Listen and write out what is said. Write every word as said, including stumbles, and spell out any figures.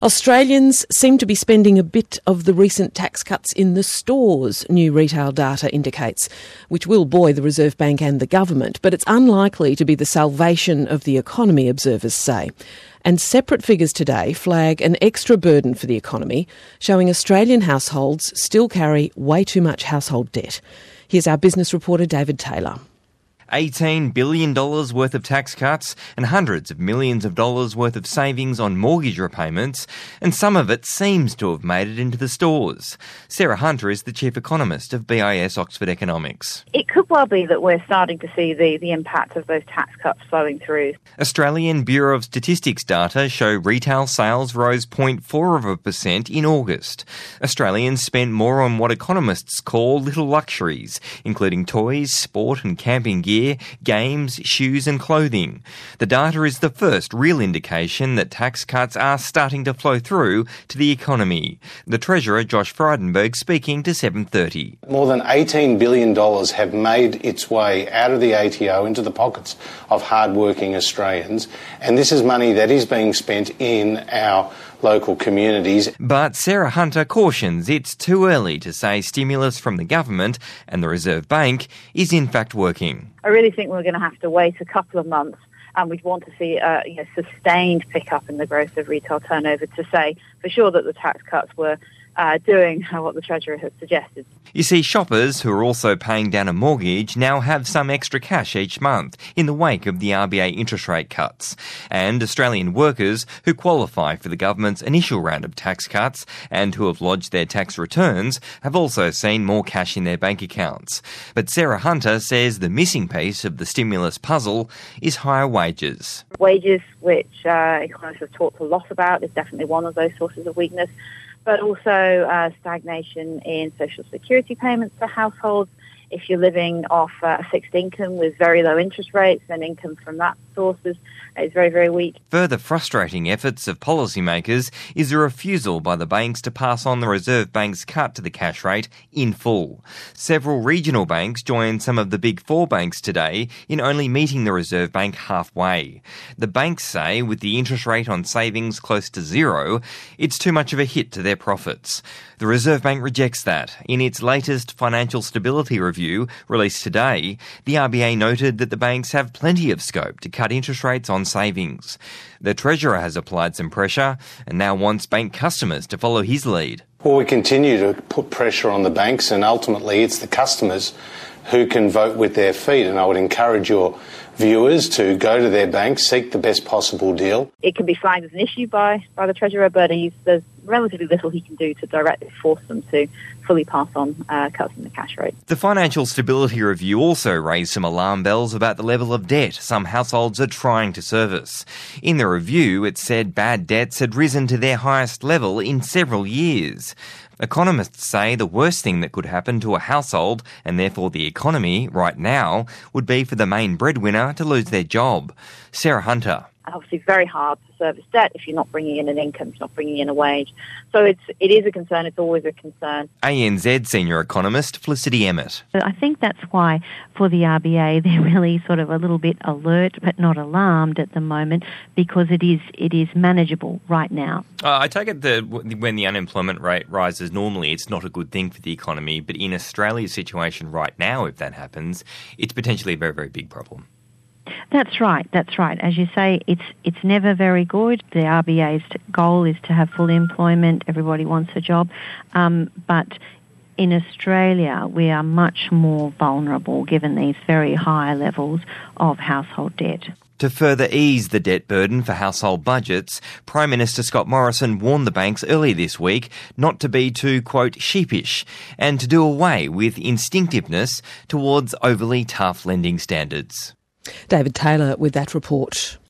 Australians seem to be spending a bit of the recent tax cuts in the stores, new retail data indicates, which will buoy the Reserve Bank and the government, but it's unlikely to be the salvation of the economy, observers say. And separate figures today flag an extra burden for the economy, showing Australian households still carry way too much household debt. Here's our business reporter David Taylor. eighteen billion dollars worth of tax cuts and hundreds of millions of dollars worth of savings on mortgage repayments, and some of it seems to have made it into the stores. Sarah Hunter is the chief economist of B I S Oxford Economics. It could well be that we're starting to see the, the impact of those tax cuts flowing through. Australian Bureau of Statistics data show retail sales rose zero point four of a percent in August. Australians spent more on what economists call little luxuries, including toys, sport and camping gear, games, shoes and clothing. The data is the first real indication that tax cuts are starting to flow through to the economy. The Treasurer, Josh Frydenberg, speaking to seven thirty. More than eighteen billion dollars have made its way out of the A T O into the pockets of hard-working Australians, and this is money that is being spent in our local communities. But Sarah Hunter cautions it's too early to say stimulus from the government and the Reserve Bank is in fact working. I really think we're going to have to wait a couple of months, and we'd want to see a you know, sustained pickup in the growth of retail turnover to say for sure that the tax cuts were uh, doing what the Treasurer has suggested. You see, shoppers who are also paying down a mortgage now have some extra cash each month in the wake of the R B A interest rate cuts. And Australian workers who qualify for the government's initial round of tax cuts and who have lodged their tax returns have also seen more cash in their bank accounts. But Sarah Hunter says the missing piece of the stimulus puzzle is higher wages. Wages, which uh, economists have talked a lot about, is definitely one of those sources of weakness, but also uh, stagnation in social security payments for households. If you're living off uh, a fixed income with very low interest rates, then income from that source is, is very, very weak. Further frustrating efforts of policymakers is a refusal by the banks to pass on the Reserve Bank's cut to the cash rate in full. Several regional banks joined some of the big four banks today in only meeting the Reserve Bank halfway. The banks say with the interest rate on savings close to zero, it's too much of a hit to their profits. The Reserve Bank rejects that. In its latest financial stability review released today, the R B A noted that the banks have plenty of scope to cut interest rates on savings. The Treasurer has applied some pressure and now wants bank customers to follow his lead. Well, we continue to put pressure on the banks, and ultimately it's the customers who can vote with their feet, and I would encourage your viewers to go to their banks, seek the best possible deal. It can be flagged as an issue by, by the Treasurer, but he's, there's relatively little he can do to directly force them to fully pass on uh, cuts in the cash rate. The Financial Stability Review also raised some alarm bells about the level of debt some households are trying to service. In the review, it said bad debts had risen to their highest level in several years. Economists say the worst thing that could happen to a household, and therefore the economy, right now, would be for the main breadwinner to lose their job. Sarah Hunter. Obviously very hard to service debt if you're not bringing in an income, if you're not bringing in a wage. So it's, it is a concern, it's always a concern. A N Z senior economist Felicity Emmett. I think that's why for the R B A they're really sort of a little bit alert but not alarmed at the moment, because it is it is manageable right now. Uh, I take it that when the unemployment rate rises normally it's not a good thing for the economy, but in Australia's situation right now, if that happens, it's potentially a very, very big problem. That's right, that's right. As you say, it's it's never very good. The R B A's goal is to have full employment. Everybody wants a job. Um, but in Australia, we are much more vulnerable given these very high levels of household debt. To further ease the debt burden for household budgets, Prime Minister Scott Morrison warned the banks early this week not to be too, quote, sheepish and to do away with instinctiveness towards overly tough lending standards. David Taylor with that report.